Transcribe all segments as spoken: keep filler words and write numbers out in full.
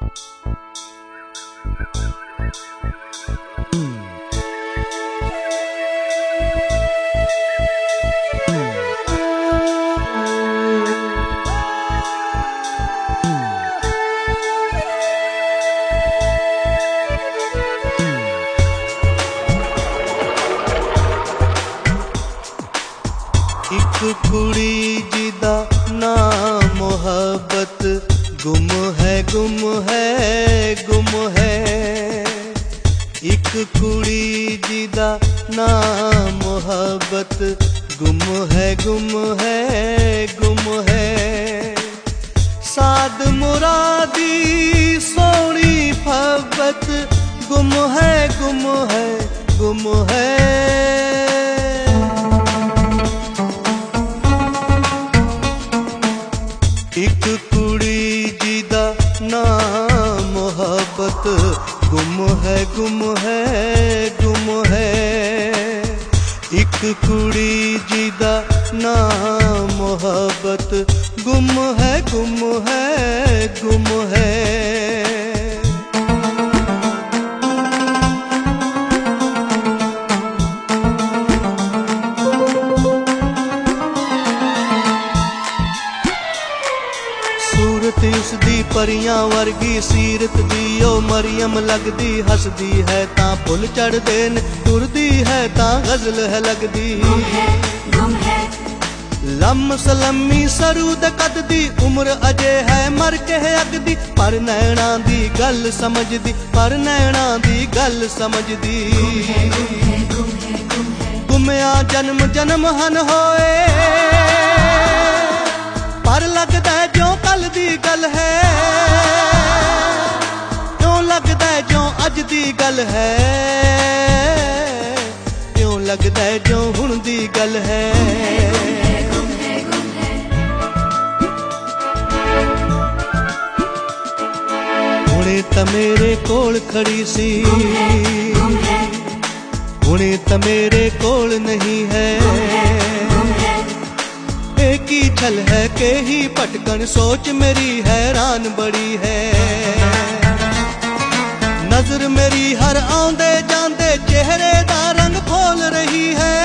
एक कुड़ी जिदा नाम मोहब्बत गुम है गुम है गुम है। एक कुड़ी जिदा नाम मोहब्बत गुम है गुम है गुम है। साद मुरादी सोनी फबत गुम है गुम है गुम है। एक कुड़ी जिदा नाम मोहब्बत गुम है गुम है गुम है। एक कुड़ी जिदा नाम मोहब्बत गुम है गुम है गुम है। सूरत इसदी परियां वर्गी सीरत दी ओ मरियम लगदी। हसदी है तां फुल चढ़दे न, टुरदी है तां गजल है लगदी। लम सलमी सरूद कद दी उम्र अजे है मर के है अगदी। पर नैना दी गल समझदी पर नैना दी गल समझदी। गुमया जन्म जन्म हन होए पर लगदा जो कल दी गल है। क्यों लगदा जो अज दी गल है। क्यों लगदा जो हुण दी गल है। हुणे त मेरे कोल खड़ी सी हुणे त मेरे कोल नहीं है। की छल है के ही पटकन सोच मेरी हैरान बड़ी है। नजर मेरी हर आंदे जांदे चेहरे दा रंग खोल रही है।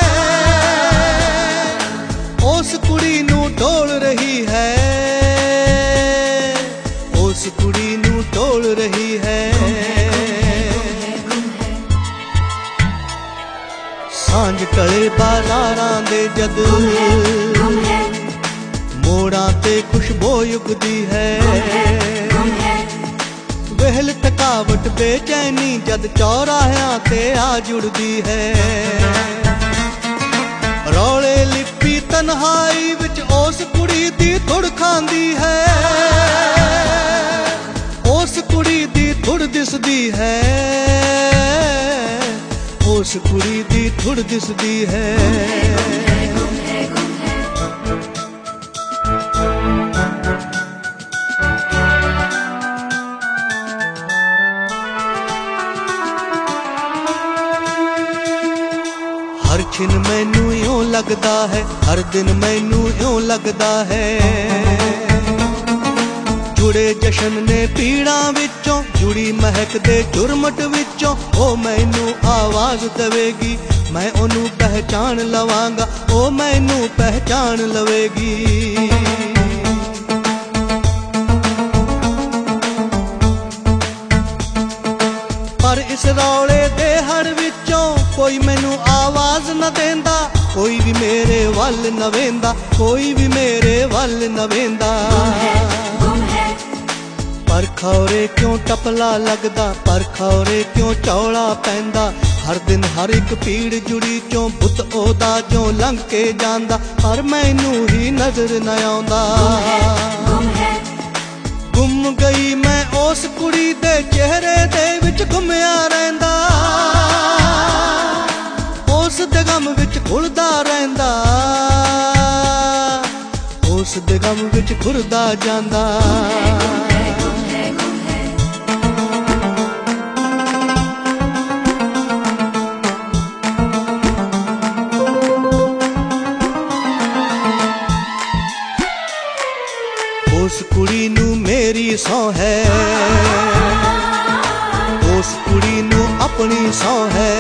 उस कुड़ी नू टोल रही है उस कुड़ी नू टोल रही है। सांझ टले बाजारां दे जद मोड़ा ते खुशबू उगदी है। वेहल थकावट बेचैनी जद चौराहियां ते आ जुड़दी है। रौले लिपी तन्हाई विच उस कुड़ी दी धुड़ खांदी है। उस कुड़ी दी धुड़ दिसदी है उस कुड़ी दी धुड़ दिसदी है। हर छिन मैनू यूं लगदा है हर दिन मैनू यूं लगदा है। जुड़े जशन ने पीड़ा विचों जुड़ी महक दे झुरमट विचों। ओ मैनू आवाज देवेगी मैं ओनू पहचान लवांगा ओ मैनू पहचान लवेगी। पर इस रौले दे हर विचों कोई मैनू आवाज न देंदा। कोई भी मेरे वल न वेंदा कोई भी मेरे वल न वेंदा। पर खौरे क्यों टपला लगदा पर खौरे क्यों चौड़ा पैंदा। हर दिन हर एक पीड़ जुड़ी चों बुत ओदा जो लंघ के जांदा। पर मैनू ही नजर न आउंदा। गुम गई मैं उस कुड़ी दे चेहरे दे विच घुमिया रहिंदा। उस दे गम विच घुलदा रहिंदा उस दे गम विच घुलदा जांदा। उस कुड़ी नू मेरी सौं है उस कुड़ी नू अपनी सौ है,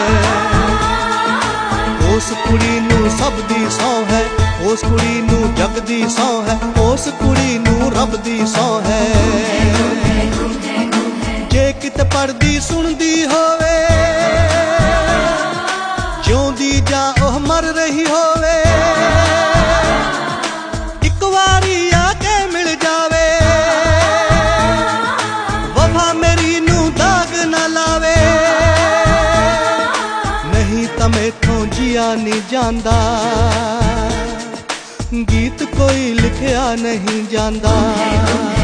उस कुड़ी नू सब दी सौ है, उस कुड़ी नू जग दी सौ है, उस कुड़ी नू रब दी सौ है। जे किते पढ़दी सुनदी होवे, जिउंदी जा ओह मर रही होवे, एक वारी आके मिल जावे, वफा मेरी नू दाग ना लावे, नहीं तां मैथों जिया नहीं जांदा, गीत कोई लिखिया नहीं जांदा।